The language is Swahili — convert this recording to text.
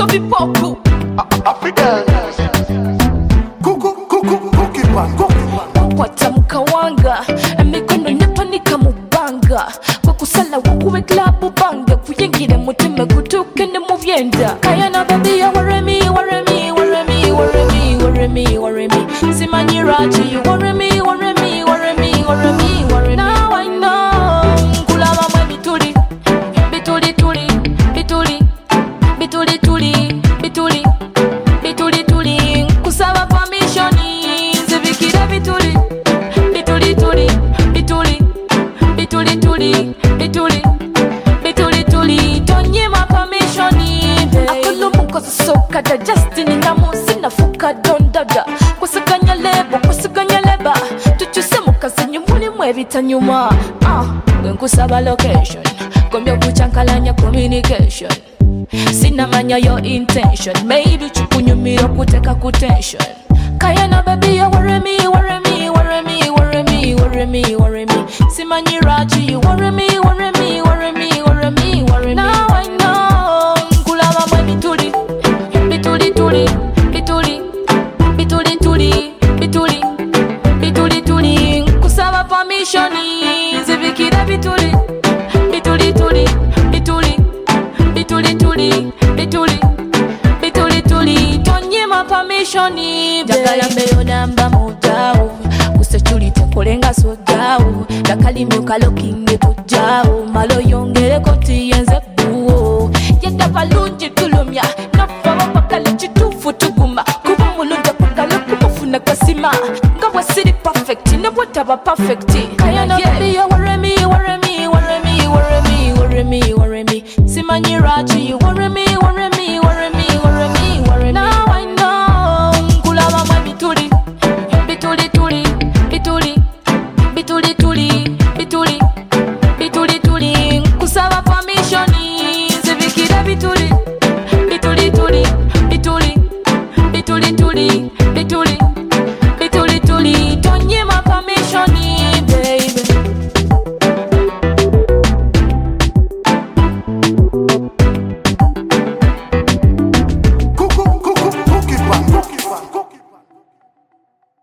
Jovi Poku Africa Cookie pan Kwata mukawanga emikono netonika mubanga kwa kusala wakuwe klabu banga kuyengire mutima gutuke ne mubyenda kayana baby ya worry me simanyirachi you worry me now I know kulaba mwe bituli kusaba permission zibikira bituli tonyima permission akulumu soka da Justin na musina fuka dondada kusaganya leba tuchuse mukazinyi muli mwebitanyuma nkusaba location kombyo kuchankalanya communication sinamanya your intention maybe chukunyumira kuteka kutension kayana baby you worry me simanyirachi you worry me now I know kulaba mwe bituli kusaba permission zibikira bituli tonyima permission jagala mbeyo namba mujawo kusechuli tekolenga sojawo dakalimyuka lokinge tujawo malo yongereko tiyenze buwo yedda balungi tulumya nafaba bakali kituufu tuguma kuba mulunja kugala kumufuna kwasima nga bwesiri perfect ne bwetaba perfect kayana baby you worry me simanyirachi you